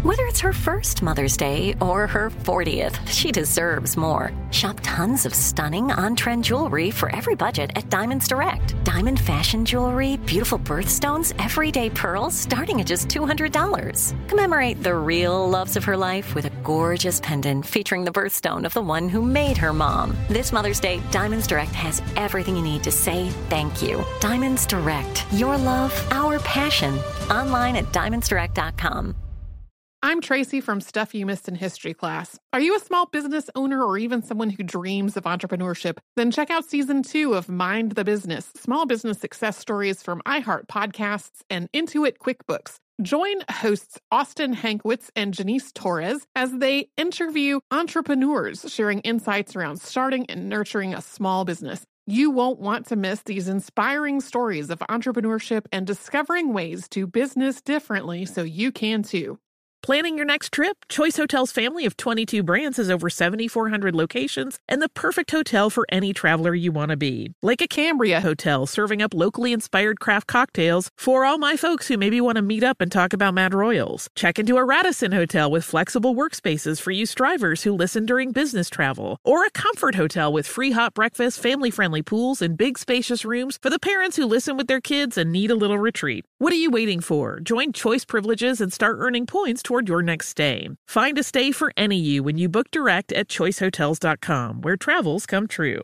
Whether it's her first Mother's Day or her 40th, she deserves more. Shop tons of stunning on-trend jewelry for every budget at Diamonds Direct. Diamond fashion jewelry, beautiful birthstones, everyday pearls starting at just $200. Commemorate the real loves of her life with a gorgeous pendant featuring the birthstone of the one who made her mom. This Mother's Day, Diamonds Direct has everything you need to say thank you. Diamonds Direct. Your love, our passion. Online at diamondsdirect.com. I'm Tracy from Stuff You Missed in History Class. Are you a small business owner or even someone who dreams of entrepreneurship? Then check out Season 2 of Mind the Business, Small Business Success Stories from iHeart Podcasts and Intuit QuickBooks. Join hosts Austin Hankwitz and Janice Torres as they interview entrepreneurs sharing insights around starting and nurturing a small business. You won't want to miss these inspiring stories of entrepreneurship and discovering ways to business differently so you can too. Planning your next trip? Choice Hotels' family of 22 brands has over 7,400 locations and the perfect hotel for any traveler you want to be. Like a Cambria Hotel, serving up locally inspired craft cocktails for all my folks who maybe want to meet up and talk about Mad Royals. Check into a Radisson Hotel with flexible workspaces for you strivers who listen during business travel. Or a Comfort Hotel with free hot breakfast, family-friendly pools, and big spacious rooms for the parents who listen with their kids and need a little retreat. What are you waiting for? Join Choice Privileges and start earning points toward your next stay. Find a stay for any you when you book direct at choicehotels.com, where travels come true.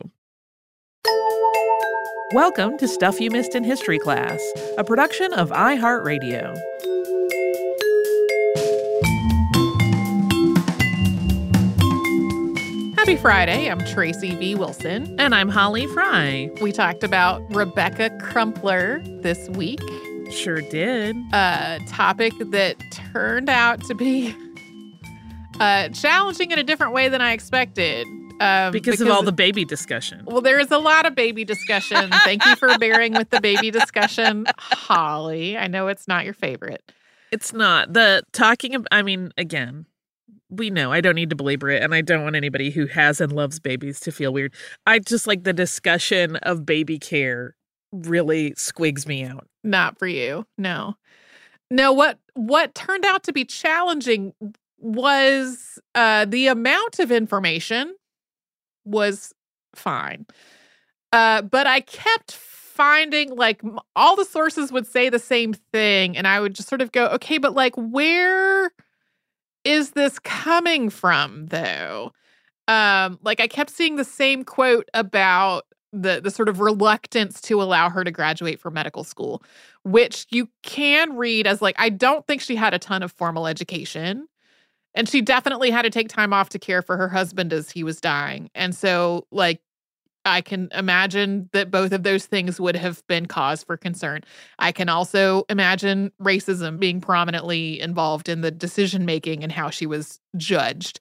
Welcome to Stuff You Missed in History Class, a production of iHeartRadio. Happy Friday. I'm Tracy V. Wilson. And I'm Holly Fry. We talked about Rebecca Crumpler this week. Sure did. A topic that turned out to be challenging in a different way than I expected. Because of all the baby discussion. Well, there is a lot of baby discussion. Thank you for bearing with the baby discussion, Holly. I know it's not your favorite. It's not. Again, we know. I don't need to belabor it, and I don't want anybody who has and loves babies to feel weird. I just like the discussion of baby care really squigs me out. Not for you. No. No, what turned out to be challenging was the amount of information was fine. But I kept finding all the sources would say the same thing. And I would just sort of go, okay, but where is this coming from though? I kept seeing the same quote about the sort of reluctance to allow her to graduate from medical school, which you can read as I don't think she had a ton of formal education. And she definitely had to take time off to care for her husband as he was dying. And so, I can imagine that both of those things would have been cause for concern. I can also imagine racism being prominently involved in the decision-making and how she was judged.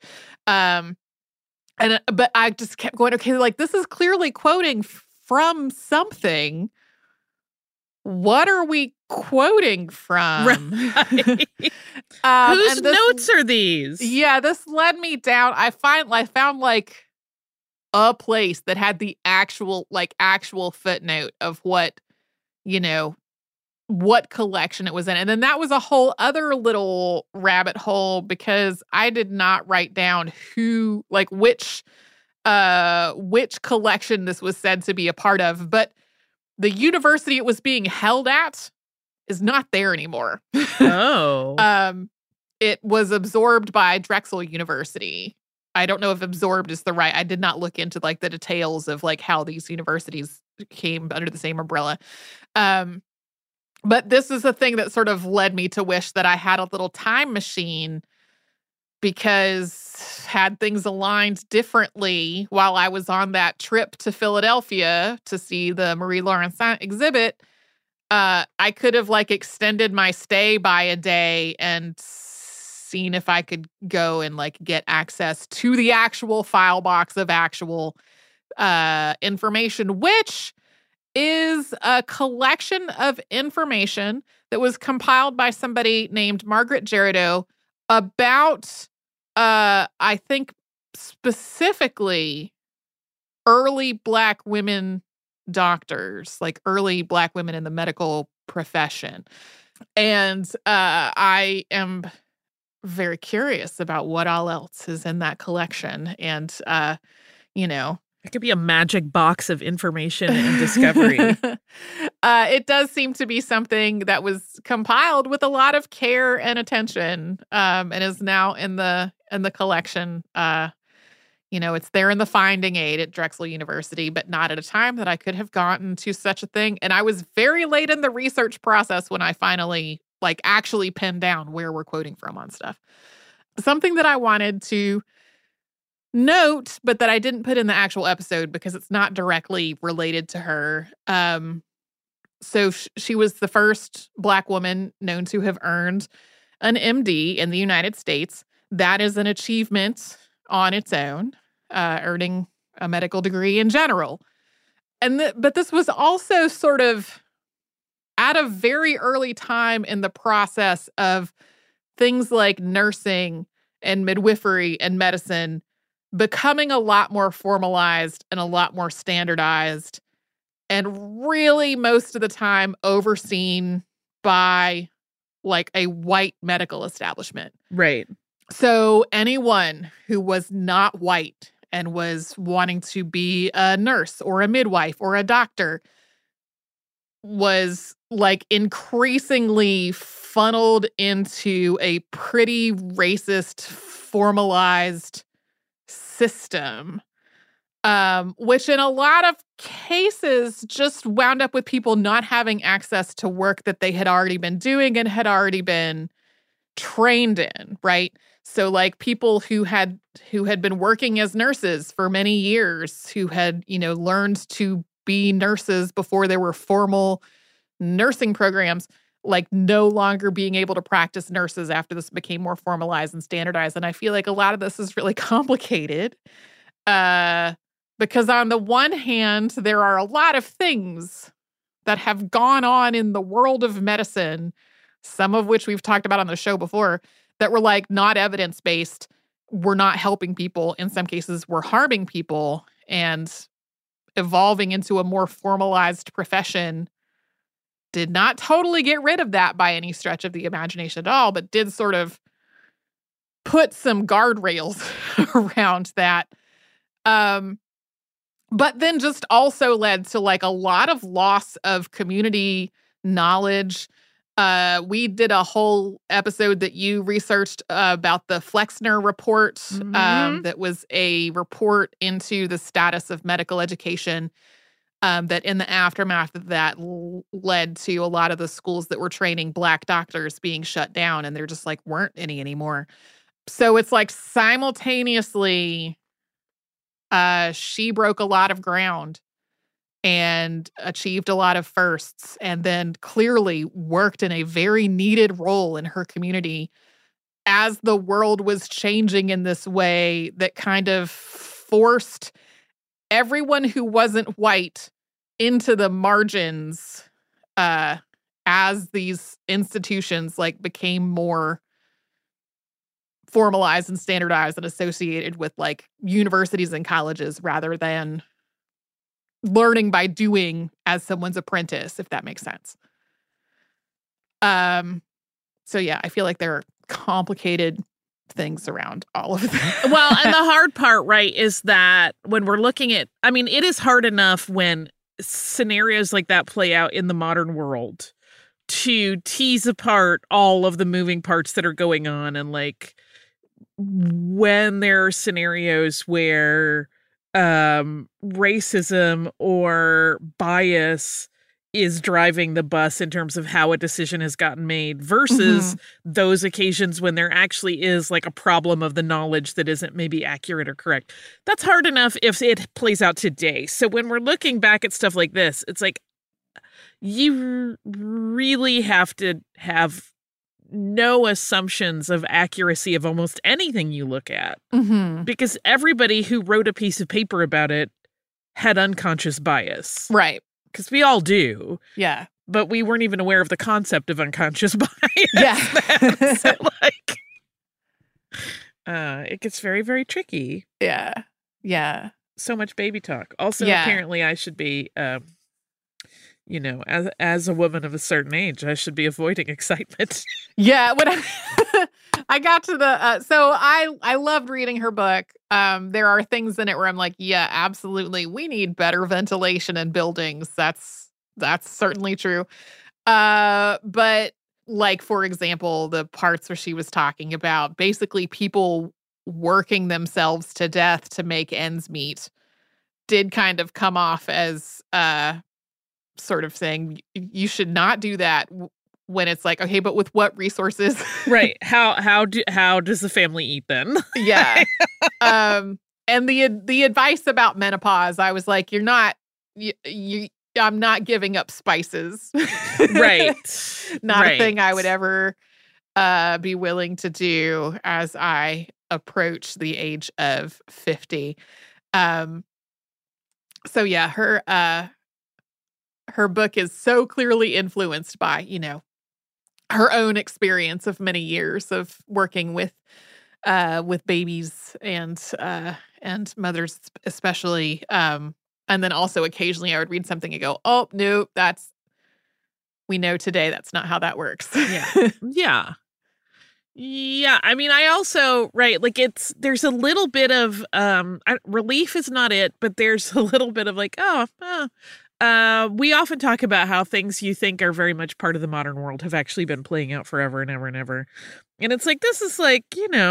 But I just kept going, okay, this is clearly quoting from something. What are we quoting from? Right. Whose notes are these? Yeah, this led me down. I found a place that had the actual footnote of what collection it was in. And then that was a whole other little rabbit hole because I did not write down which collection this was said to be a part of. But the university it was being held at is not there anymore. Oh. It was absorbed by Drexel University. I don't know if absorbed is the right. I did not look into the details of how these universities came under the same umbrella. But this is a thing that sort of led me to wish that I had a little time machine, because had things aligned differently while I was on that trip to Philadelphia to see the Marie Laurencin exhibit, I could have extended my stay by a day and seen if I could go and get access to the actual file box of actual information, which is a collection of information that was compiled by somebody named Margaret Jerideau about, I think, specifically early Black women doctors, early Black women in the medical profession. And I am very curious about what all else is in that collection. And, you know, it could be a magic box of information and discovery. It does seem to be something that was compiled with a lot of care and attention, and is now in the collection. You know, it's there in the finding aid at Drexel University, but not at a time that I could have gotten to such a thing. And I was very late in the research process when I finally actually pinned down where we're quoting from on stuff. Something that I wanted to note, but that I didn't put in the actual episode because it's not directly related to her. So she was the first Black woman known to have earned an MD in the United States. That is an achievement on its own, earning a medical degree in general. But this was also sort of at a very early time in the process of things like nursing and midwifery and medicine becoming a lot more formalized and a lot more standardized, and really most of the time overseen by a white medical establishment. Right. So anyone who was not white and was wanting to be a nurse or a midwife or a doctor was increasingly funneled into a pretty racist, formalized system, which in a lot of cases just wound up with people not having access to work that they had already been doing and had already been trained in, right? So people who had been working as nurses for many years, who had, learned to be nurses before there were formal nursing programs, no longer being able to practice nurses after this became more formalized and standardized. And I feel like a lot of this is really complicated because on the one hand, there are a lot of things that have gone on in the world of medicine, some of which we've talked about on the show before, that were not evidence-based, were not helping people. In some cases, were harming people, and evolving into a more formalized profession did not totally get rid of that by any stretch of the imagination at all, but did sort of put some guardrails around that. But then just also led to a lot of loss of community knowledge. We did a whole episode that you researched about the Flexner report. Mm-hmm. That was a report into the status of medical education. That in the aftermath of that led to a lot of the schools that were training Black doctors being shut down, and there just weren't any anymore. So it's simultaneously, she broke a lot of ground and achieved a lot of firsts, and then clearly worked in a very needed role in her community as the world was changing in this way that kind of forced everyone who wasn't white into the margins as these institutions became more formalized and standardized and associated with universities and colleges rather than learning by doing as someone's apprentice, if that makes sense. So yeah, I feel like there are complicated things around all of that. Well, and the hard part, right, is that when we're looking at, it is hard enough when scenarios like that play out in the modern world to tease apart all of the moving parts that are going on. And when there are scenarios where racism or bias is driving the bus in terms of how a decision has gotten made versus those occasions when there actually is a problem of the knowledge that isn't maybe accurate or correct. That's hard enough if it plays out today. So when we're looking back at stuff like this, it's you really have to have no assumptions of accuracy of almost anything you look at. Because everybody who wrote a piece of paper about it had unconscious bias. Right. Because we all do. Yeah. But we weren't even aware of the concept of unconscious bias. Yeah. So, it gets very, very tricky. Yeah. Yeah. So much baby talk. Also, Yeah. apparently I should be, as a woman of a certain age, I should be avoiding excitement. Yeah. I got to the so I loved reading her book. There are things in it where I'm like, yeah, absolutely, we need better ventilation in buildings. That's certainly true. But like, for example, the parts where she was talking about basically people working themselves to death to make ends meet did kind of come off as sort of saying you should not do that, when it's like, okay, but with what resources? Right. How does the family eat then? Yeah. And the advice about menopause, I was like, you're not I'm not giving up spices. Right. Not a thing I would ever be willing to do as I approach the age of 50. So yeah, her book is so clearly influenced by, her own experience of many years of working with babies and mothers especially. And then also occasionally I would read something and go, oh, no, we know today that's not how that works. Yeah. Yeah. Yeah. I mean, I also, right, like there's a little bit of, relief is not it, but there's a little bit of like, we often talk about how things you think are very much part of the modern world have actually been playing out forever and ever and ever. And it's like, this is like,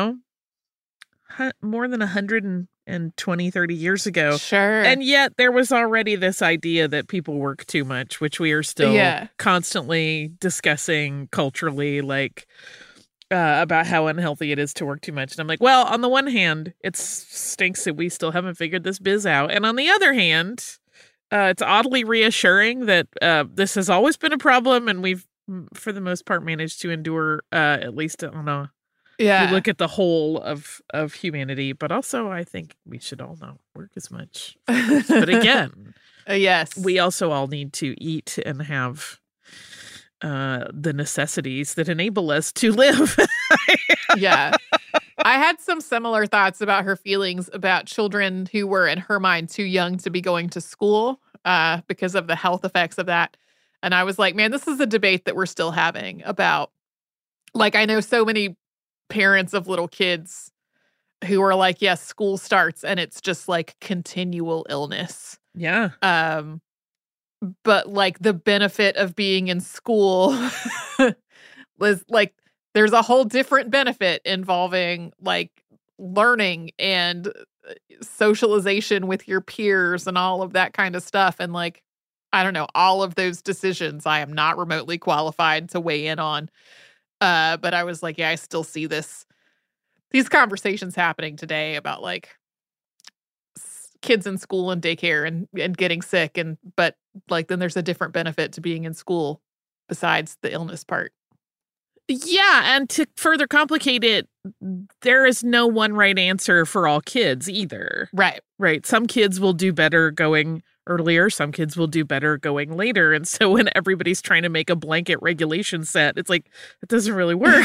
more than 120, 30 years ago. Sure. And yet there was already this idea that people work too much, which we are still constantly discussing culturally, like, about how unhealthy it is to work too much. And I'm like, well, on the one hand, it stinks that we still haven't figured this biz out. And on the other hand, it's oddly reassuring that this has always been a problem, and we've, for the most part, managed to endure, at least, I don't know. Yeah. You look at the whole of humanity, but also I think we should all not work as much. But again, yes, we also all need to eat and have the necessities that enable us to live. Yeah. I had some similar thoughts about her feelings about children who were, in her mind, too young to be going to school because of the health effects of that. And I was like, man, this is a debate that we're still having about, like, I know so many parents of little kids who are like, yes, school starts and it's just like continual illness. Yeah. But like the benefit of being in school was like, there's a whole different benefit involving like learning and socialization with your peers and all of that kind of stuff. And like, I don't know, all of those decisions I am not remotely qualified to weigh in on. But I was like, yeah, I still see these conversations happening today about like kids in school and daycare and getting sick. But like, then there's a different benefit to being in school besides the illness part. Yeah, and to further complicate it, there is no one right answer for all kids either. Right. Right. Some kids will do better going earlier. Some kids will do better going later. And so when everybody's trying to make a blanket regulation set, it's like, it doesn't really work.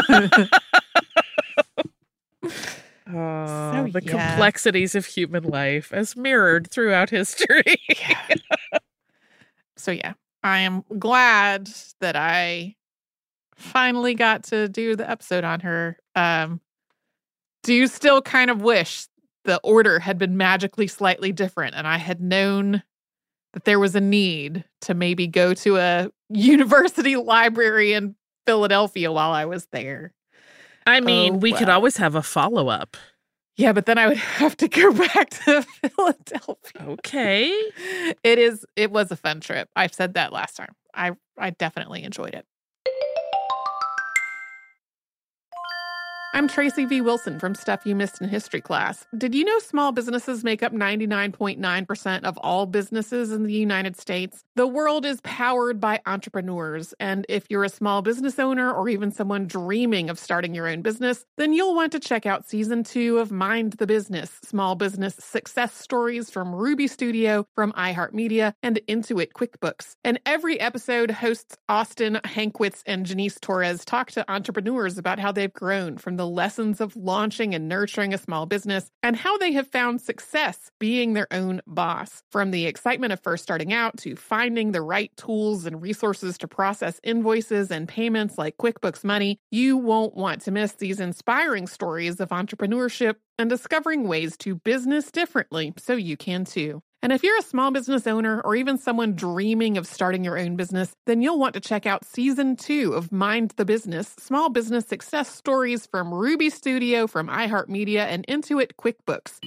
The complexities of human life as mirrored throughout history. So yeah, I am glad that I finally got to do the episode on her. Do you still kind of wish the order had been magically slightly different and I had known that there was a need to maybe go to a university library in Philadelphia while I was there? I mean, we could always have a follow-up. Yeah, but then I would have to go back to Philadelphia. Okay. It was a fun trip. I've said that last time. I definitely enjoyed it. I'm Tracy V. Wilson from Stuff You Missed in History Class. Did you know small businesses make up 99.9% of all businesses in the United States? The world is powered by entrepreneurs, and if you're a small business owner or even someone dreaming of starting your own business, then you'll want to check out Season 2 of Mind the Business, Small Business Success Stories from Ruby Studio, from iHeartMedia, and Intuit QuickBooks. And every episode, hosts Austin Hankwitz and Janice Torres talk to entrepreneurs about how they've grown from the the lessons of launching and nurturing a small business and how they have found success being their own boss. From the excitement of first starting out to finding the right tools and resources to process invoices and payments like QuickBooks Money, you won't want to miss these inspiring stories of entrepreneurship and discovering ways to business differently so you can too. And if you're a small business owner or even someone dreaming of starting your own business, then you'll want to check out Season 2 of Mind the Business, Small Business Success Stories from Ruby Studio, from iHeartMedia, and Intuit QuickBooks.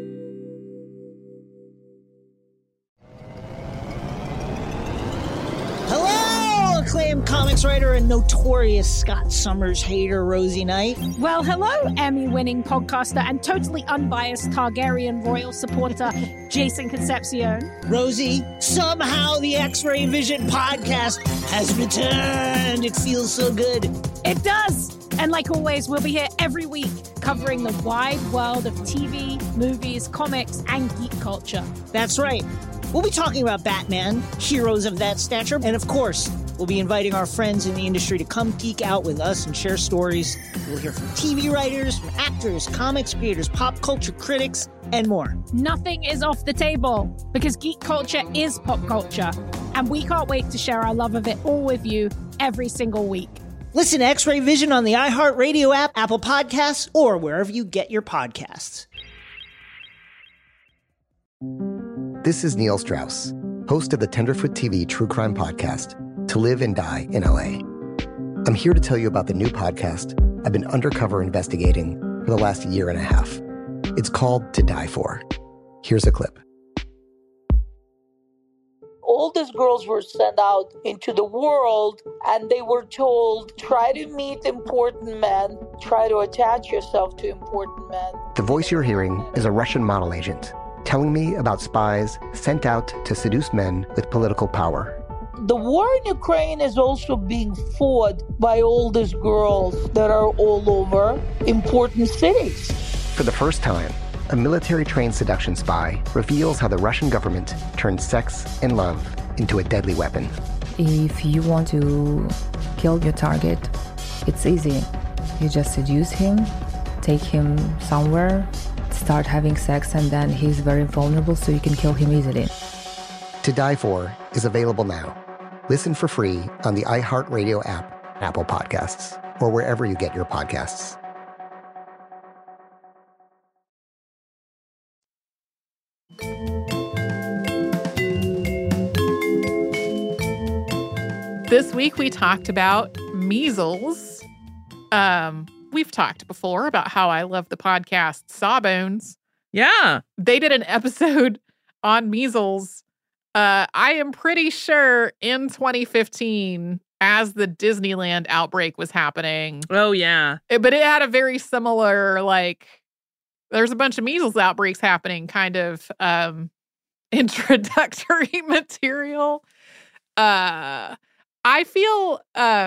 Hello, acclaimed comics writer and notorious Scott Summers hater, Rosie Knight. Well, hello, Emmy-winning podcaster and totally unbiased Targaryen royal supporter, Jason Concepcion. Rosie, somehow the X-Ray Vision podcast has returned. It feels so good. It does. And like always, we'll be here every week covering the wide world of TV, movies, comics, and geek culture. That's right. We'll be talking about Batman, heroes of that stature, and of course, we'll be inviting our friends in the industry to come geek out with us and share stories. We'll hear from TV writers, from actors, comics creators, pop culture critics, and more. Nothing is off the table because geek culture is pop culture, and we can't wait to share our love of it all with you every single week. Listen to X-Ray Vision on the iHeartRadio app, Apple Podcasts, or wherever you get your podcasts. This is Neil Strauss, host of the Tenderfoot TV true crime podcast, To Live and Die in LA. I'm here to tell you about the new podcast I've been undercover investigating for the last year and a half. It's called To Die For. Here's a clip. All these girls were sent out into the world and they were told, try to meet important men, try to attach yourself to important men. The voice you're hearing is a Russian model agent telling me about spies sent out to seduce men with political power. The war in Ukraine is also being fought by all these girls that are all over important cities. For the first time, a military-trained seduction spy reveals how the Russian government turned sex and love into a deadly weapon. If you want to kill your target, it's easy. You just seduce him, take him somewhere, start having sex, and then he's very vulnerable, so you can kill him easily. To Die For is available now. Listen for free on the iHeartRadio app, Apple Podcasts, or wherever you get your podcasts. This week we talked about measles. We've talked before about how I love the podcast Sawbones. Yeah. They did an episode on measles. I am pretty sure in 2015, as the Disneyland outbreak was happening. Oh, yeah. But it had a very similar, there's a bunch of measles outbreaks happening kind of introductory material. I feel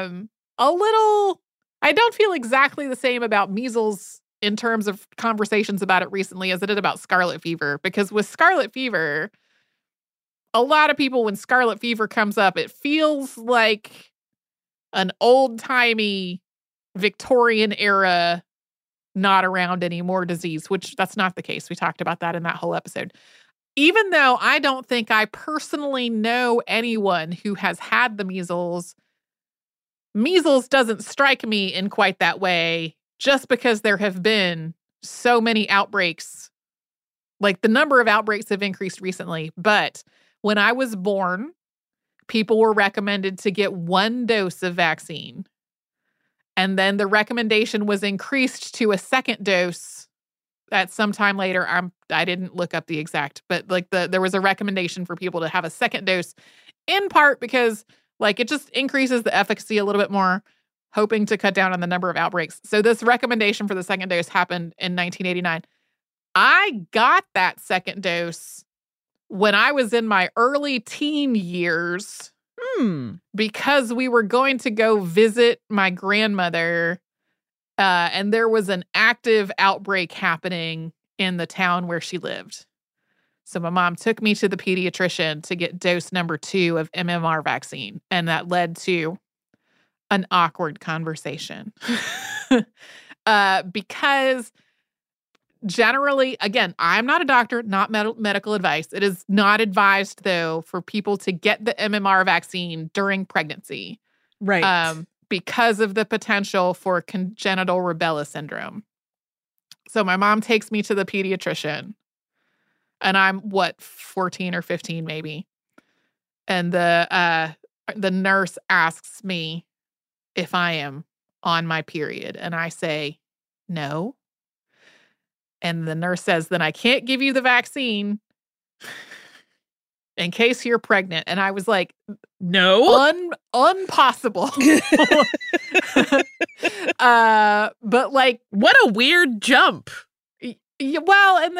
I don't feel exactly the same about measles in terms of conversations about it recently as I did about scarlet fever. Because with scarlet fever, a lot of people, when scarlet fever comes up, it feels like an old-timey Victorian era, not around anymore disease, which that's not the case. We talked about that in that whole episode. Even though I don't think I personally know anyone who has had the measles, measles doesn't strike me in quite that way just because there have been so many outbreaks. Like, the number of outbreaks have increased recently, but when I was born, people were recommended to get 1 dose of vaccine. And then the recommendation was increased to a 2nd dose at some time later. I didn't look up the exact, but there was a recommendation for people to have a 2nd dose, in part because it just increases the efficacy a little bit more, hoping to cut down on the number of outbreaks. So this recommendation for the 2nd dose happened in 1989. I got that 2nd dose when I was in my early teen years, because we were going to go visit my grandmother, and there was an active outbreak happening in the town where she lived. So my mom took me to the pediatrician to get dose number 2 of MMR vaccine, and that led to an awkward conversation. because generally, again, I'm not a doctor, not medical advice. It is not advised, though, for people to get the MMR vaccine during pregnancy. Right. Because of the potential for congenital rubella syndrome. So my mom takes me to the pediatrician, and I'm 14 or 15 maybe. And the nurse asks me if I am on my period, and I say no. And the nurse says, then I can't give you the vaccine in case you're pregnant. And I was like, no, impossible. But like, what a weird jump. Well, and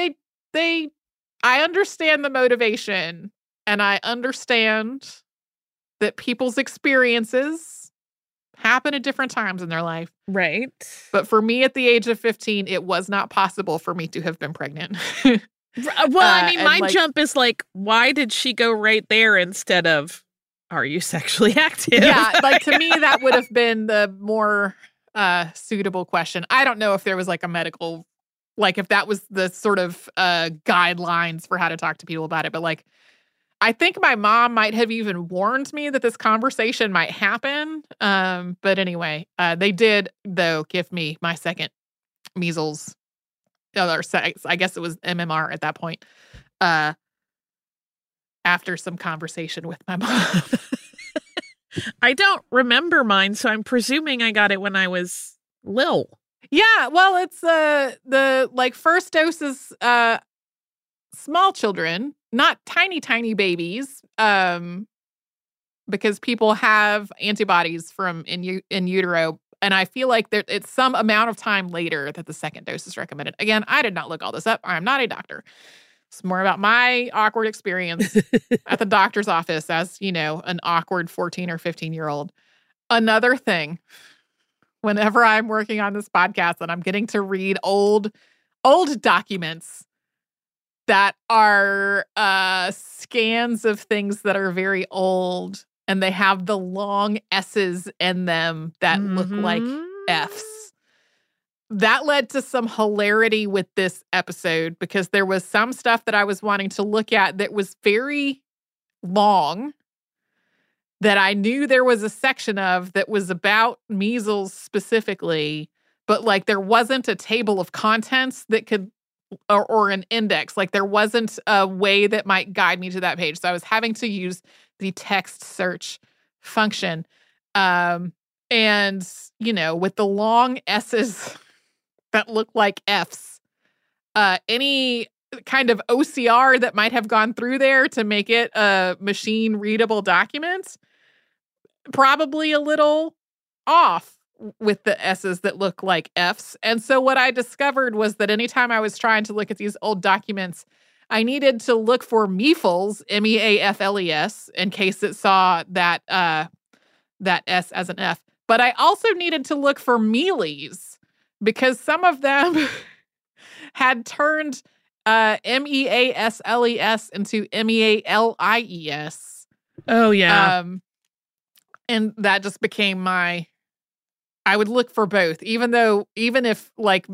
I understand the motivation, and I understand that people's experiences happen at different times in their life. Right. But for me at the age of 15, it was not possible for me to have been pregnant. Well, I mean, my jump is like, why did she go right there instead of, are you sexually active? Yeah, like to me, that would have been the more suitable question. I don't know if there was like a medical, like if that was the sort of guidelines for how to talk to people about it. But like, I think my mom might have even warned me that this conversation might happen. But anyway, they did, though, give me my second measles, or I guess it was MMR at that point, after some conversation with my mom. I don't remember mine, so I'm presuming I got it when I was little. Yeah, well, it's the like first dose is small children, not tiny babies, because people have antibodies from in utero, and I feel like it's some amount of time later that the second dose is recommended. Again, I did not look all this up. I'm not a doctor. It's more about my awkward experience at the doctor's office as, an awkward 14 or 15-year-old. Another thing, whenever I'm working on this podcast and I'm getting to read old documents that are scans of things that are very old, and they have the long S's in them that look like F's. That led to some hilarity with this episode because there was some stuff that I was wanting to look at that was very long that I knew there was a section of that was about measles specifically, but like there wasn't a table of contents that could or an index. Like there wasn't a way that might guide me to that page. So I was having to use the text search function. And, with the long S's that look like F's, any kind of OCR that might have gone through there to make it a machine readable document, probably a little off with the S's that look like F's. And so what I discovered was that anytime I was trying to look at these old documents, I needed to look for Meafles, MEAFLES, in case it saw that S as an F. But I also needed to look for Mealies because some of them had turned MEASLES into MEALIES. Oh, yeah. And that just became I would look for both, even if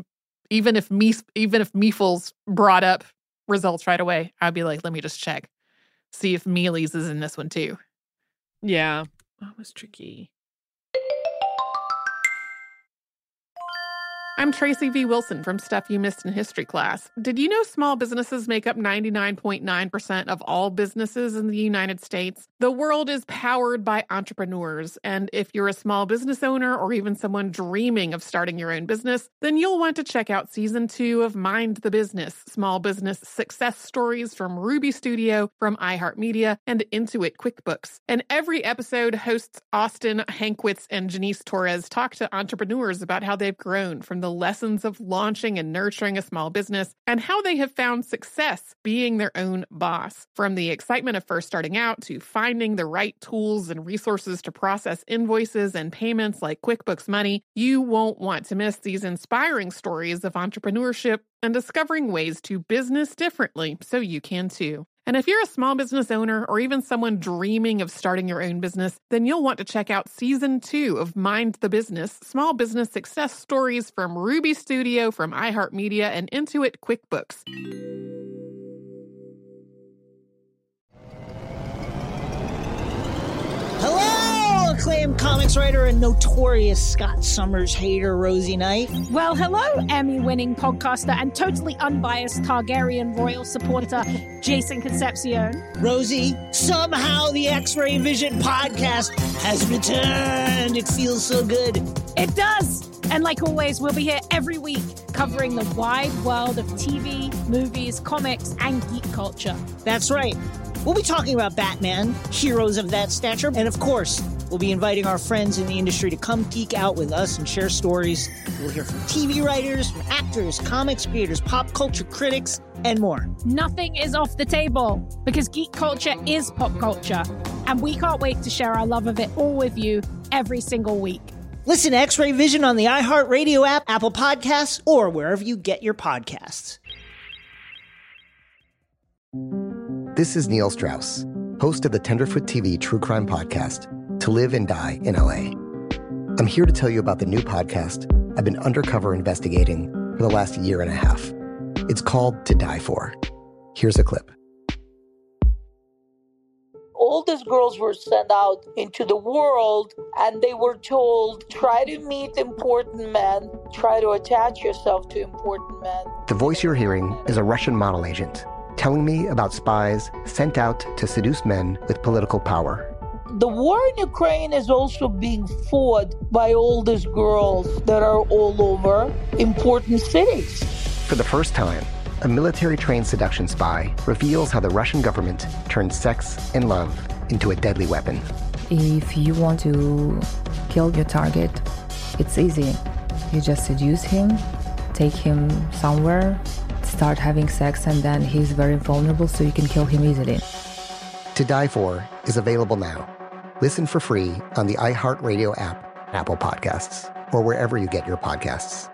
Meafles brought up results right away, I'd be like, let me just check, see if Mealies is in this one too. Yeah, that was tricky. I'm Tracy V. Wilson from Stuff You Missed in History Class. Did you know small businesses make up 99.9% of all businesses in the United States? The world is powered by entrepreneurs, and if you're a small business owner or even someone dreaming of starting your own business, then you'll want to check out Season 2 of Mind the Business, Small Business Success Stories from Ruby Studio, from iHeartMedia, and Intuit QuickBooks. And every episode, hosts Austin Hankwitz and Janice Torres talk to entrepreneurs about how they've grown from the lessons of launching and nurturing a small business and how they have found success being their own boss. From the excitement of first starting out to finding the right tools and resources to process invoices and payments like QuickBooks Money, you won't want to miss these inspiring stories of entrepreneurship and discovering ways to business differently so you can too. And if you're a small business owner or even someone dreaming of starting your own business, then you'll want to check out Season 2 of Mind the Business, Small Business Success Stories from Ruby Studio, from iHeartMedia, and Intuit QuickBooks. Hello, acclaimed comics writer and notorious Scott Summers hater, Rosie Knight. Well, hello, Emmy-winning podcaster and totally unbiased Targaryen royal supporter, Jason Concepcion. Rosie, somehow the X-Ray Vision podcast has returned. It feels so good. It does. And like always, we'll be here every week covering the wide world of TV, movies, comics, and geek culture. That's right. We'll be talking about Batman, heroes of that stature, and of course, we'll be inviting our friends in the industry to come geek out with us and share stories. We'll hear from TV writers, from actors, comics creators, pop culture critics, and more. Nothing is off the table because geek culture is pop culture, and we can't wait to share our love of it all with you every single week. Listen to X-Ray Vision on the iHeartRadio app, Apple Podcasts, or wherever you get your podcasts. This is Neil Strauss, host of the Tenderfoot TV True Crime Podcast, To Live and Die in LA. I'm here to tell you about the new podcast I've been undercover investigating for the last year and a half. It's called To Die For. Here's a clip. All these girls were sent out into the world and they were told, try to meet important men, try to attach yourself to important men. The voice you're hearing is a Russian model agent telling me about spies sent out to seduce men with political power. The war in Ukraine is also being fought by all these girls that are all over important cities. For the first time, a military-trained seduction spy reveals how the Russian government turned sex and love into a deadly weapon. If you want to kill your target, it's easy. You just seduce him, take him somewhere, start having sex, and then he's very vulnerable, so you can kill him easily. To Die For is available now. Listen for free on the iHeartRadio app, Apple Podcasts, or wherever you get your podcasts.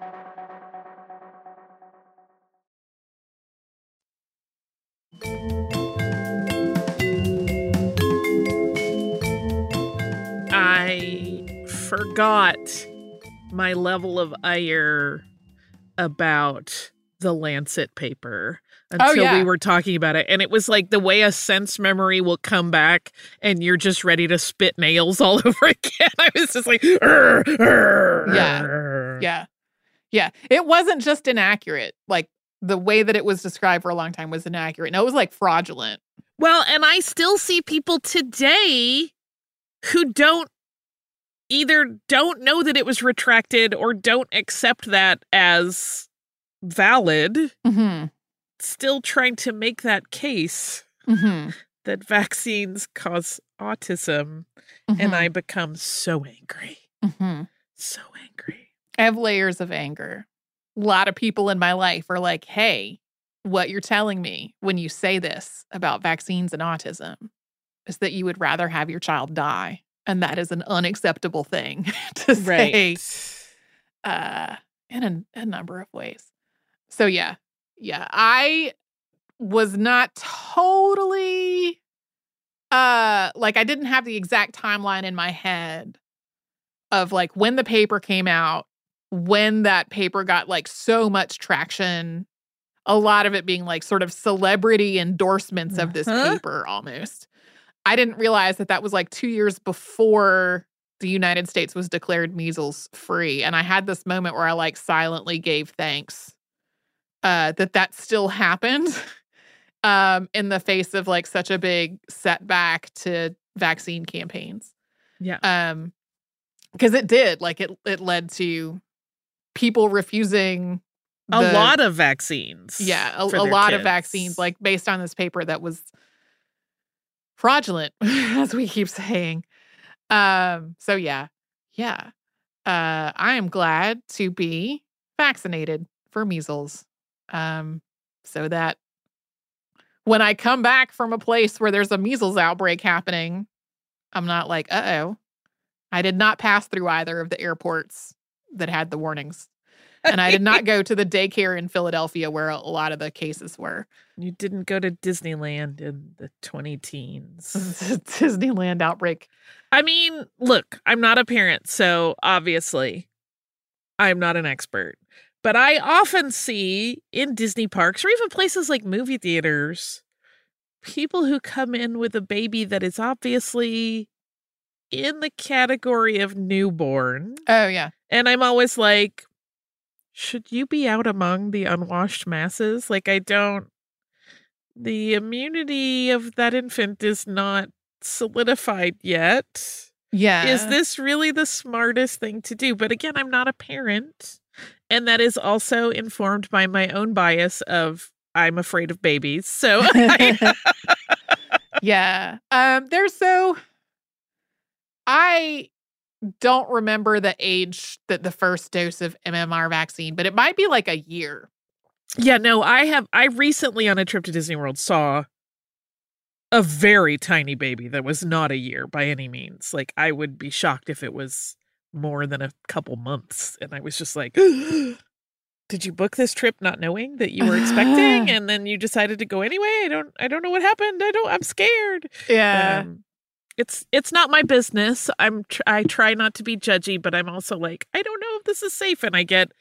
I forgot my level of ire about the Lancet paper until we were talking about it. And it was like the way a sense memory will come back and you're just ready to spit nails all over again. I was just like, Yeah. It wasn't just inaccurate. Like, the way that it was described for a long time was inaccurate. No, it was like fraudulent. Well, and I still see people today who either don't know that it was retracted or don't accept that as valid, still trying to make that case that vaccines cause autism. And I become so angry. So angry. I have layers of anger. A lot of people in my life are like, hey, what you're telling me when you say this about vaccines and autism is that you would rather have your child die. And that is an unacceptable thing to say in a number of ways. So, yeah, I was not totally, like, I didn't have the exact timeline in my head of, like, when the paper came out, when that paper got, like, so much traction, a lot of it being, like, sort of celebrity endorsements of this paper almost. I didn't realize that was, like, 2 years before the United States was declared measles free. And I had this moment where I, like, silently gave thanks that still happened in the face of, like, such a big setback to vaccine campaigns. Yeah. Because it did. Like, it led to people refusing a lot of vaccines. Yeah, a lot of vaccines, like, based on this paper that was fraudulent, as we keep saying. So yeah. I am glad to be vaccinated for measles. So that when I come back from a place where there's a measles outbreak happening, I'm not like, uh-oh, I did not pass through either of the airports that had the warnings. And I did not go to the daycare in Philadelphia where a lot of the cases were. You didn't go to Disneyland in the 20-teens. Disneyland outbreak. I mean, look, I'm not a parent, so obviously I'm not an expert. But I often see in Disney parks or even places like movie theaters, people who come in with a baby that is obviously in the category of newborn. Oh, yeah. And I'm always like, should you be out among the unwashed masses? Like, the immunity of that infant is not solidified yet. Yeah. Is this really the smartest thing to do? But again, I'm not a parent. And that is also informed by my own bias of I'm afraid of babies. So yeah. I don't remember the age that the first dose of MMR vaccine, but it might be like a year. Yeah, no, I recently on a trip to Disney World saw a very tiny baby that was not a year by any means. Like, I would be shocked if it was more than a couple months. And I was just like, did you book this trip not knowing that you were expecting? And then you decided to go anyway? I don't know what happened. I'm scared. Yeah. It's not my business. I try not to be judgy, but I'm also like, I don't know if this is safe. And I get,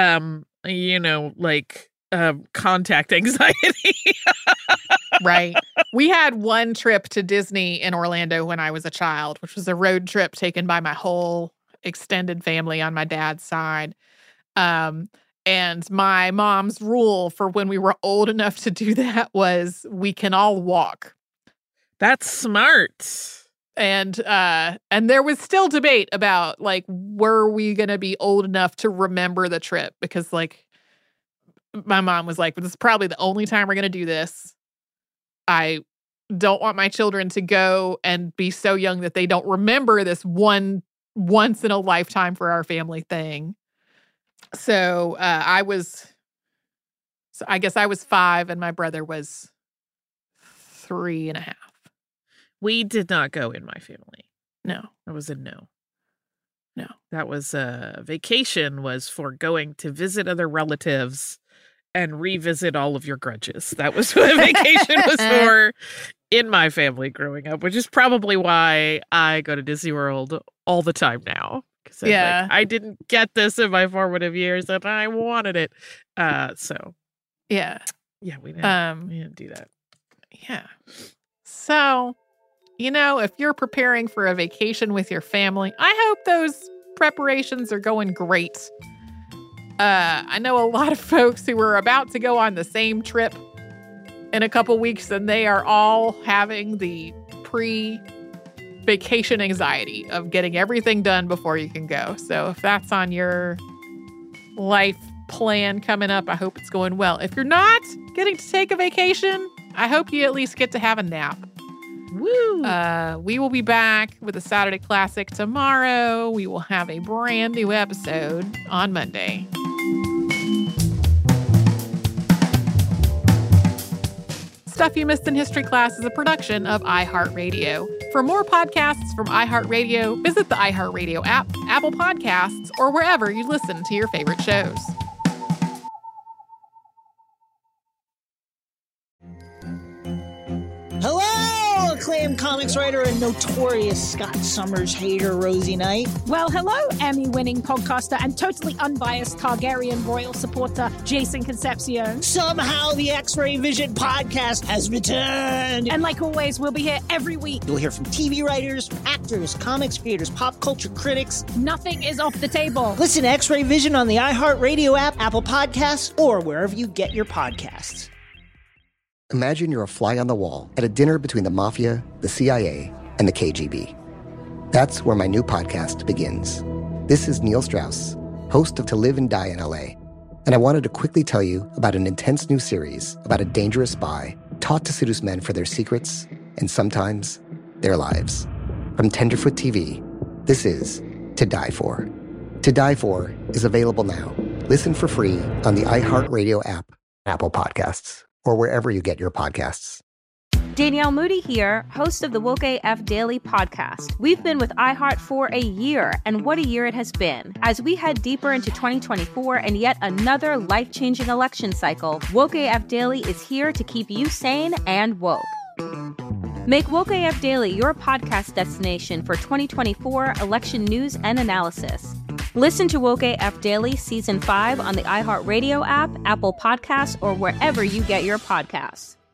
contact anxiety. Right. We had one trip to Disney in Orlando when I was a child, which was a road trip taken by my whole extended family on my dad's side. And my mom's rule for when we were old enough to do that was we can all walk. That's smart. And there was still debate about, like, were we going to be old enough to remember the trip? Because, like, my mom was like, this is probably the only time we're going to do this. I don't want my children to go and be so young that they don't remember this once in a lifetime for our family thing. So I guess I was 5 and my brother was 3.5. We did not go in my family. No. That was a no. No. That was vacation was for going to visit other relatives and revisit all of your grudges. That was what vacation was for in my family growing up, which is probably why I go to Disney World all the time now. Yeah. Like, I didn't get this in my formative years and I wanted it. So. Yeah. Yeah, we didn't do that. Yeah. So, if you're preparing for a vacation with your family, I hope those preparations are going great. I know a lot of folks who are about to go on the same trip in a couple weeks, and they are all having the pre-vacation anxiety of getting everything done before you can go. So if that's on your life plan coming up, I hope it's going well. If you're not getting to take a vacation, I hope you at least get to have a nap. Woo! We will be back with a Saturday Classic tomorrow. We will have a brand new episode on Monday. Stuff You Missed in History Class is a production of iHeartRadio. For more podcasts from iHeartRadio, visit the iHeartRadio app, Apple Podcasts, or wherever you listen to your favorite shows. Hello, acclaimed comics writer and notorious Scott Summers hater, Rosie Knight. Well, hello, Emmy-winning podcaster and totally unbiased Targaryen royal supporter, Jason Concepcion. Somehow the X-Ray Vision podcast has returned. And like always, we'll be here every week. You'll hear from TV writers, actors, comics creators, pop culture critics. Nothing is off the table. Listen to X-Ray Vision on the iHeartRadio app, Apple Podcasts, or wherever you get your podcasts. Imagine you're a fly on the wall at a dinner between the mafia, the CIA, and the KGB. That's where my new podcast begins. This is Neil Strauss, host of To Live and Die in LA, and I wanted to quickly tell you about an intense new series about a dangerous spy taught to seduce men for their secrets and sometimes their lives. From Tenderfoot TV, this is To Die For. To Die For is available now. Listen for free on the iHeartRadio app, Apple Podcasts, or wherever you get your podcasts. Danielle Moody here, host of the Woke AF Daily podcast. We've been with iHeart for a year, and what a year it has been. As we head deeper into 2024 and yet another life-changing election cycle, Woke AF Daily is here to keep you sane and woke. Make Woke AF Daily your podcast destination for 2024 election news and analysis. Listen to Woke AF Daily Season 5 on the iHeartRadio app, Apple Podcasts, or wherever you get your podcasts.